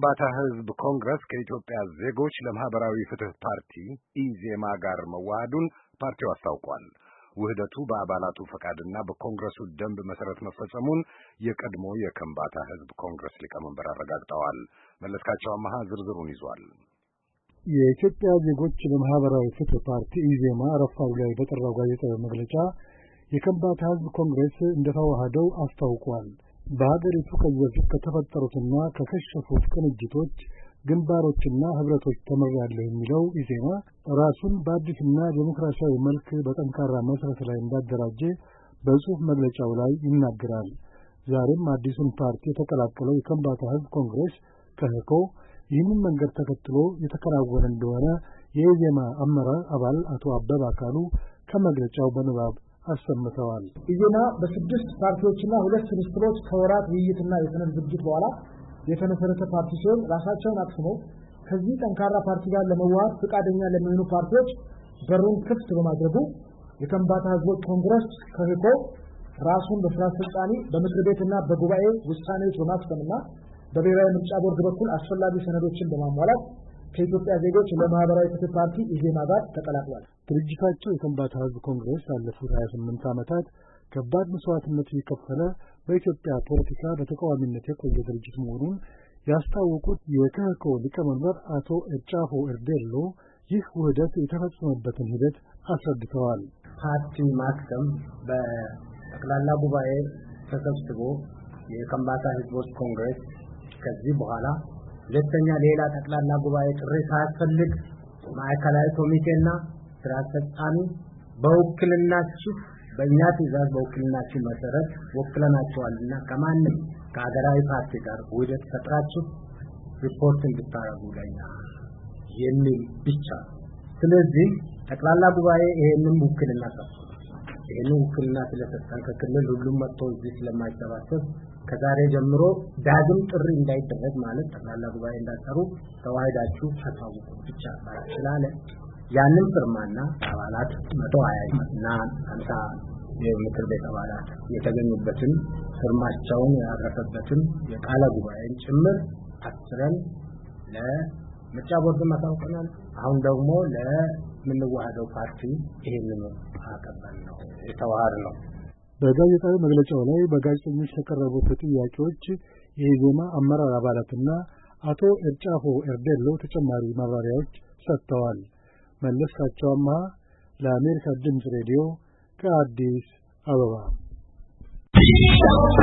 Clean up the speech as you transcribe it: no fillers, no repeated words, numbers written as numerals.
የከምባታ ሕዝብ ኮንግረስ ከኢትዮጵያ ዜጎች ለማህበራዊ ፍትህ ፓርቲ ኢዜማ ጋር መዋሃዱን ፓርቲው አስታውቋል። ውህደቱ በአባላቱ ፈቃድና በኮንግረሱ ደንብ መሰረት መፈጸሙን የቀድሞ የከምባታ ሕዝብ ኮንግረስ ሊቀመንበር አረጋግጠዋል። መለስካቸው አማሃ ዝርዝሩን ይዟል። የኢትዮጵያ ዜጎች ለማህበራዊ ፍትህ ፓርቲ ኢዜማ ረፋዱ ላይ በጠራው ጋዜጣዊ መግለጫ የከምባታ ሕዝብ ኮንግረስ እንደተዋሃደው አስታውቋል። በሀገሪቱ ከዚህ በፊት ከተፈጠሩትና ከከሸፉት ቅንጅቶች ግንባሮችና ህብረቶች ተመራለሁ የሚለው ኢዜማ ራሱን በአዲስና ዴሞክራሲያዊ መልክ በጠንካራ መሰረት ላይ እንዳደራጀ በጽሑፍ መግለጫው ላይ ይናገራል። ዛሬም አዲሱን ፓርቲ የተቀላቀለው የከምባታ ሕዝብ ኮንግረስ ከህኮ ይህንን መንገድ ተከትሎ የተከናወነ እንደሆነ የኢዜማ አመራር አባል አቶ አበበ አካሉ ከመግለጫው በንባብ አሰምተዋል። ኢዜማ በስድስት ፓርቲዎችና ሁለት ስብስቦች ከወራት ውይይትና የሰነድ ዝግጅት በኋላ የተመሰረተ ፓርቲ ሲሆን ራሳቸውን አቅስመው ከዚህ ጠንካራ ፓርቲ ጋር ለመዋሃድ ፈቃደኛ ለሚሆኑ ፓርቲዎች በሩን ክፍት በማድረጉ የከምባታ ሕዝቦች ኮንግረስ ከህኮ ራሱን በስራ አስፈጻሚ በምክር ቤትና በጉባኤ ውሳኔዎች በማስፈንና በብሔራዊ ምርጫ ቦርድ በኩል አስፈላጊ ሰነዶችን በማሟላት ከኢትዮጵያ ዜጎች ለማህበራዊ ፍትህ ፓርቲ ኢዜማ ጋር ተቀላቅሏል። ድርጅታቸው የከምባታ ሕዝብ ኮንግረስ ያለፉት 28 ዓመታት ከባድ መስዋዕትነት እየከፈለ በኢትዮጵያ ፖለቲካ በተቃዋሚነት የቆየ ድርጅት መሆኑን ያስታወቁት የከህኮ ሊቀመንበር አቶ ኤርጫፎ ኤርዴሎ ይህ ውህደት የተፈጸመበትን ሂደት አስረድተዋል። ፓርቲ ማክሰም በጠቅላላ ጉባኤ ተሰብስቦ የከምባታ ሕዝቦች ኮንግረስ ከዚህ በኋላ ሁለተኛ ሌላ ጠቅላላ ጉባኤ ጥሪ ሳያስፈልግ ማዕከላዊ ኮሚቴና ስራ አስፈጻሚ በውክልናችሁ በእኛ ትዕዛዝ በውክልናችሁ መሰረት ወክለናችኋልና ከማንም ከሀገራዊ ፓርቲ ጋር ውህደት ፈጥራችሁ ሪፖርት እንድታረጉ ለኛ የሚል ብቻ። ስለዚህ ጠቅላላ ጉባኤ ይሄንን ውክልና ሰጥቷል። ይሄንን ውክልና ስለሰጠን ከክልል ሁሉም መጥቶ እዚህ ስለማይሰባሰብ ከዛሬ ጀምሮ ዳግም ጥሪ እንዳይደረግ ማለት ጠቅላላ ጉባኤ እንዳጠሩ ተዋህዳችሁ ተሳውቁ ብቻ ማለት ስላለ ያንን ፍርማና አባላት 120 እና 50 የምክር ቤት አባላት የተገኙበትን ፍርማቸውን ያረፈበትን የቃለ ጉባኤን ጭምር አስረን ለምርጫ ቦርድ ማሳወቅናል። አሁን ደግሞ ለምንዋሃደው ፓርቲ ይሄንን አቀበል ነው የተዋሃድ ነው። በጋዜጣዊ መግለጫው ላይ በጋዜጠኞች የተቀረቡት ጥያቄዎች የኢዜማ አመራር አባላትና አቶ ኤርጫፎ ኤርዴሎ ተጨማሪ ማብራሪያዎች ሰጥተዋል። መለስካቸው አማሃ ለአሜሪካ ድምፅ ሬዲዮ ከአዲስ አበባ